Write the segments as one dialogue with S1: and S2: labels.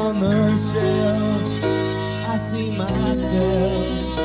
S1: on the shelf, I see myself.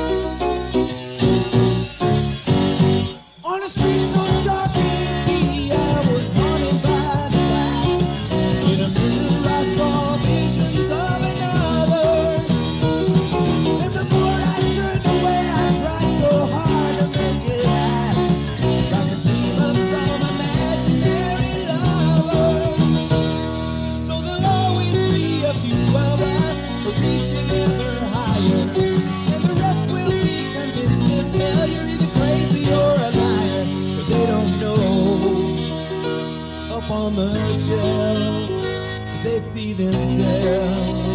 S1: On a street so dark and empty, I was haunted by the past. In a mirror I saw visions of another. And the more I turned away, I tried so hard to make it last. Like a dream of some imaginary lover. So there'll always be a few of us reaching ever higher, and the rest will be convinced as hell you're either crazy or a liar. But they don't know. Up on the shelf, they see themselves.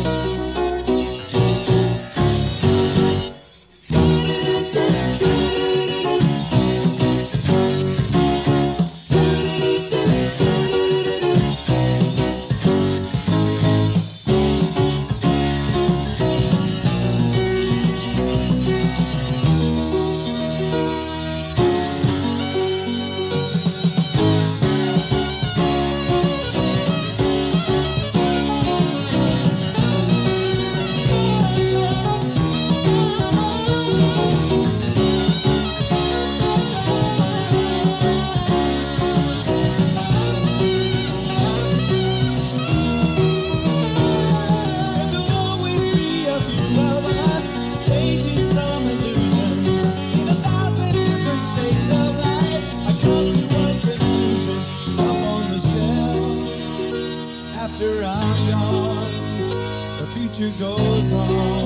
S1: After I'm gone, the future goes on.